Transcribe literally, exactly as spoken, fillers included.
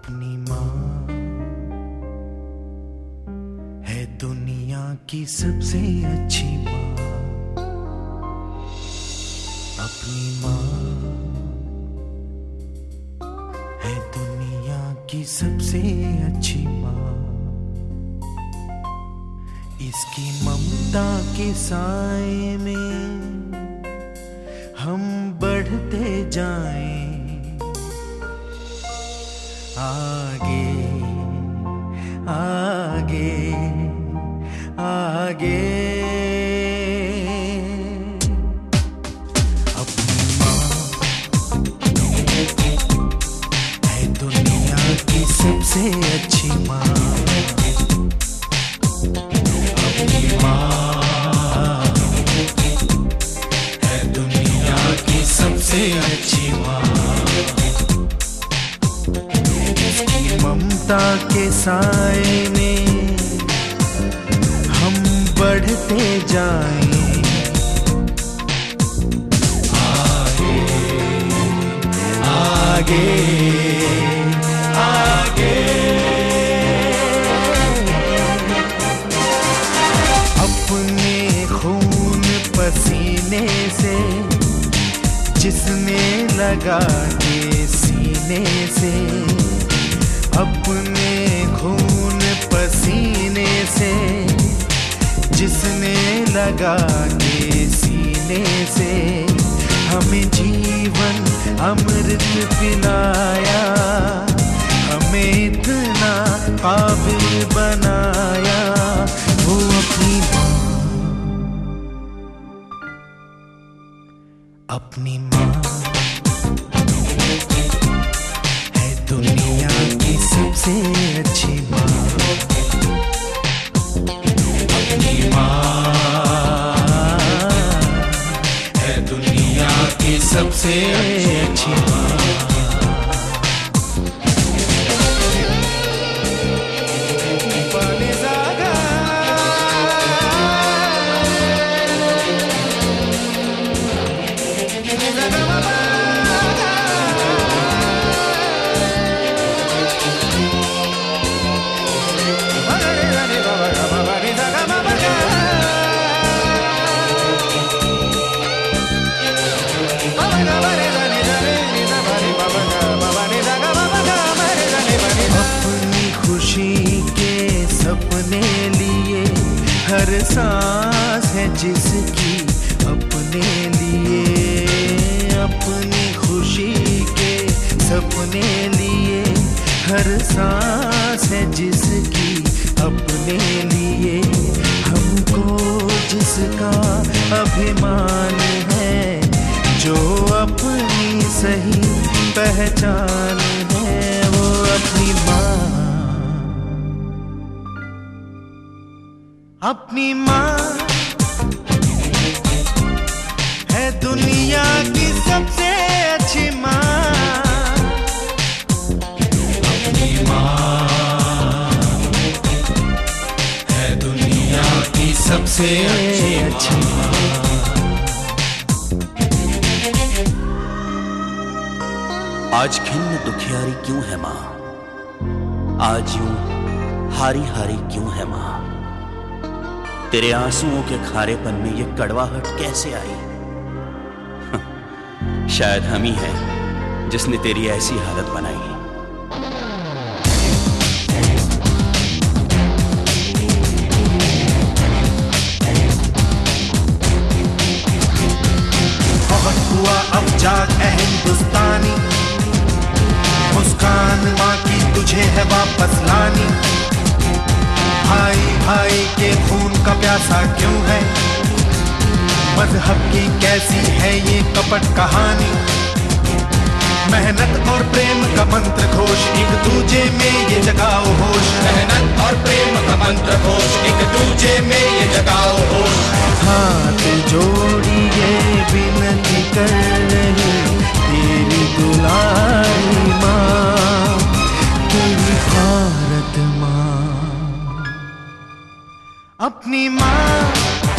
अपनी माँ है दुनिया की सबसे अच्छी माँ। अपनी माँ है दुनिया की सबसे अच्छी माँ। इसकी ममता के साए में हम बढ़ते जाएं आगे आगे आगे। अपनी माँ है दुनिया की सबसे अच्छी माँ। अपनी माँ है दुनिया की सबसे अच्छी माँ। ममता के साए में हम बढ़ते जाएं आगे आगे आगे। अपने खून पसीने से जिसने लगा के सीने से, अपने खून पसीने से जिसने लगा के सीने से हमें जीवन अमृत पिलाया, हमें इतना काबिल बनाया वो अपनी माँ। अपनी माँ दुनिया की सबसे अच्छी माँ। अपनी माँ है दुनिया की सबसे अच्छी माँ। अपने लिए हर सांस है जिसकी अपने लिए, अपनी खुशी के सपने लिए हर सांस है जिसकी अपने लिए। हमको जिसका अभिमान है, जो अपनी सही पहचान है वो अपनी माँ। अपनी माँ है दुनिया की सबसे अच्छी माँ। अपनी माँ है दुनिया की सबसे अच्छी माँ। आज खिन्न दुखियारी क्यों है माँ, आज यूं हारी हारी क्यों है माँ। तेरे आंसुओं के खारेपन में ये कड़वाहट कैसे आई। शायद हम ही हैं जिसने तेरी ऐसी हालत बनाई। बहुत हुआ अब जाग ए हिंदुस्तानी, मुस्कान माँ की तुझे है वापस लानी। भाई भाई के खून का प्यासा क्यों है, मजहब की कैसी है ये कपट कहानी। मेहनत और प्रेम का मंत्र घोष एक दूजे में ये जगाओ होश। मेहनत और प्रेम का मंत्र घोष एक दूजे में ये जगाओ होश। हाथ जोड़िए विनती कर रही तेरी दुलारी माँ, तेरी भारत माँ। अपनी माँ